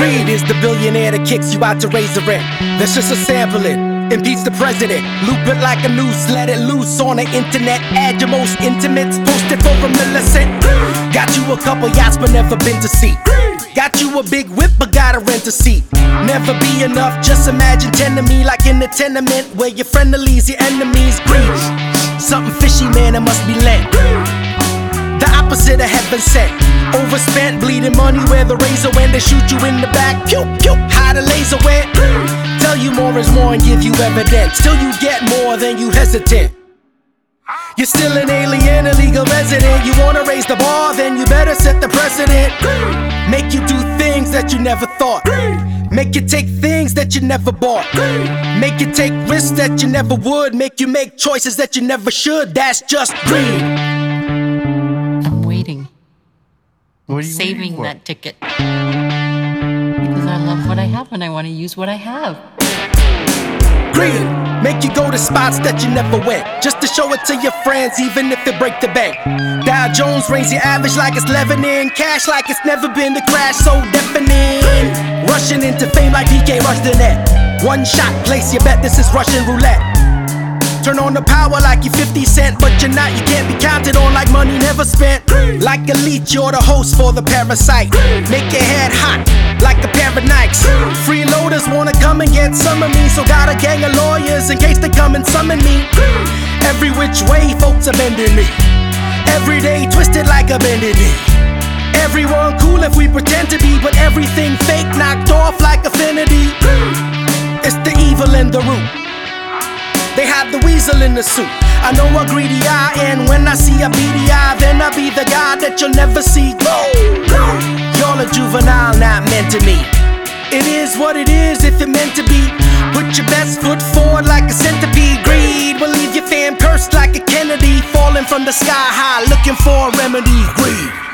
Greed is the billionaire that kicks you out to raise the rent. That's just a sampling. Impeach the president, loop it like a noose, let it loose on the internet. Add your most intimates, post it for a millicent. Got you a couple yachts but never been to sea. Got you a big whip but gotta rent a seat. Never be enough, just imagine me like in the tenement where your friendlies, your enemies. Greed, something fishy man, it must be lent. The opposite of heaven sent. Overspent, bleeding money where the razor went. They shoot you in the back, pew pew, how the laser went. Tell you more is more and give you evidence. Till you get more, then you hesitant. You're still an alien, illegal resident. You wanna raise the bar, then you better set the precedent. Make you do things that you never thought. Make you take things that you never bought. Make you take risks that you never would. Make you make choices that you never should. That's just greed. I'm waiting. What are you saving waiting for? that ticket. Because I love what I have and I want to use what I have. Greed, make you go to spots that you never went, just to show it to your friends, even if it break the bank. Dow Jones raise your average like it's leavening, cash like it's never been the crash so deafening. Rushing into fame like PK rushed the net. One shot, place your bet, this is Russian roulette. Turn on the power like you 50 Cent, but you're not, you can't be counted on like money never spent. Like a leech, you're the host for the parasite. Make your head hot like a pair of Nikes. Freeloaders wanna come and get some of me, so got a gang of lawyers in case they come and summon me. Every which way folks are bending me. Every day twisted like a bended knee. Everyone cool if we pretend to be, but everything fake knocked off like affinity. It's the evil in the root. They hide the weasel in the suit. I know a greedy eye, and when I see a beady eye, then I'll be the guy that you'll never see. Y'all a juvenile, not meant to me. It is what it is if it meant to be. Put your best foot forward like a centipede. Greed will leave your fam cursed like a Kennedy, falling from the sky high, looking for a remedy. Greed.